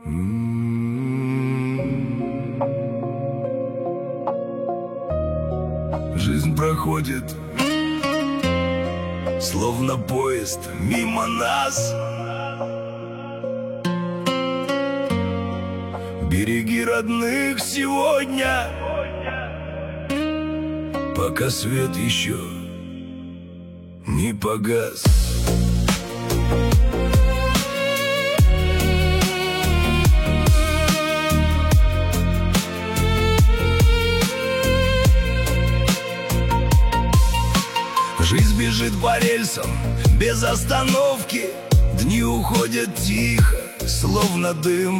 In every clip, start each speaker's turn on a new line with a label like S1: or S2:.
S1: Жизнь проходит, словно поезд мимо нас. Береги родных сегодня, пока свет еще не погас. Жизнь бежит по рельсам без остановки, дни уходят тихо, словно дым.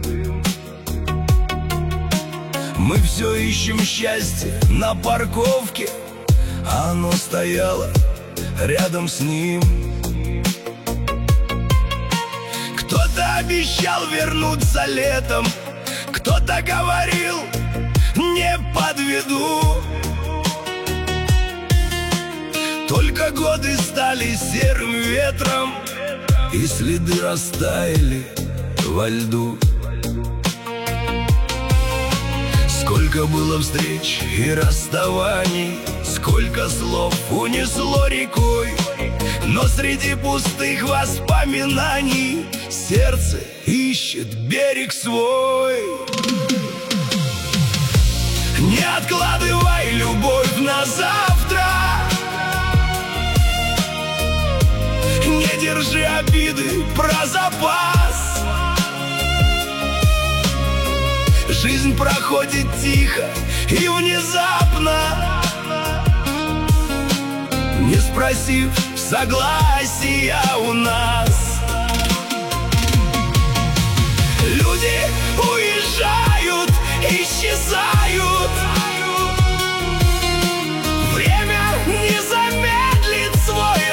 S1: Мы все ищем счастье на парковке, а оно стояло рядом с ним. Кто-то обещал вернуться летом, кто-то говорил: не подведу. Только годы стали серым ветром, и следы растаяли во льду. Сколько было встреч и расставаний, сколько слов унесло рекой, но среди пустых воспоминаний сердце ищет берег свой. Не откладывай любовь на завтра, не держи обиды про запас. Жизнь проходит тихо и внезапно, не спросив согласия у нас. Люди уезжают, исчезают. Время не замедлит свой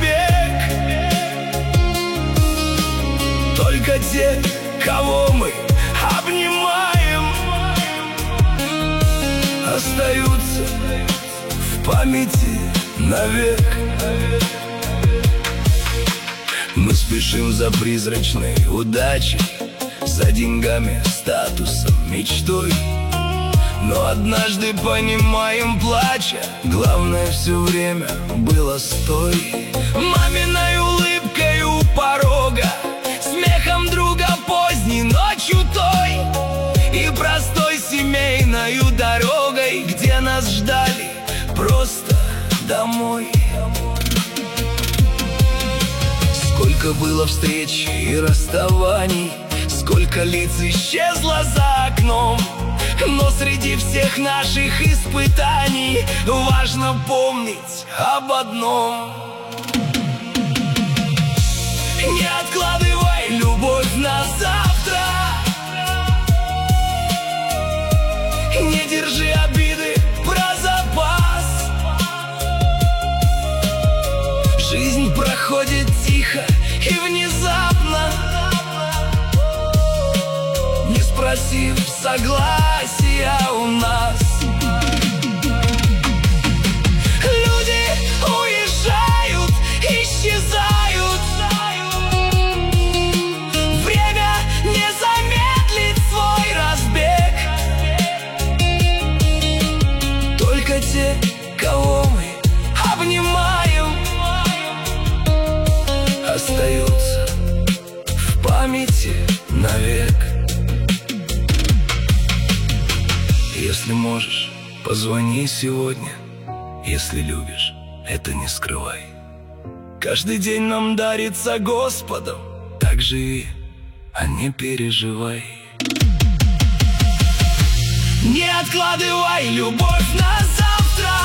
S1: разбег. Только те, кого мы обнимаем, остаются в памяти навек. Мы спешим за призрачной удачей, за деньгами, статусом, мечтой. Но однажды понимаем, плача, главное все время было стой. Маминой улыбкой у порога, смехом друга поздней ночью той, и простой семейною дорогой, где нас ждали просто домой. Сколько было встреч и расставаний, сколько лиц исчезло за окном, но среди всех наших испытаний важно помнить об одном. Не откладывай любовь на завтра, не держи обиды про запас. Жизнь проходит тихо и внезапно, не спросив согласия у нас. Люди уезжают, исчезают. Время не замедлит свой разбег. Только те, кого мы обнимаем, остаются в памяти навек. Если можешь, позвони сегодня. Если любишь, это не скрывай. Каждый день нам дарится Господом, так живи, а не переживай. Не откладывай любовь на завтра,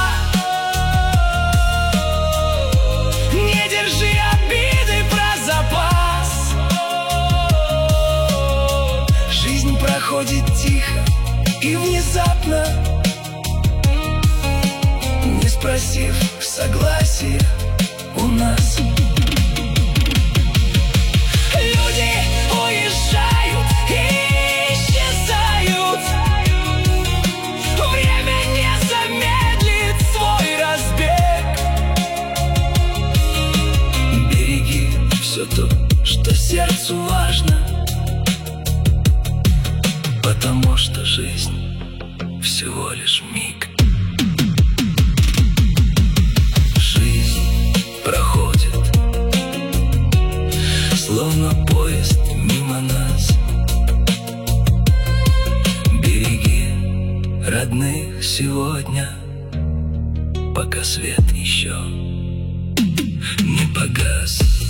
S1: не держи обиды про запас. Жизнь проходит тихо и внезапно, не спросив согласия у нас. Люди уезжают и исчезают. Время не замедлит свой разбег. Береги все то, что сердцу важно. Потому что жизнь всего лишь миг. Жизнь проходит, словно поезд мимо нас. Береги родных сегодня, пока свет еще не погас.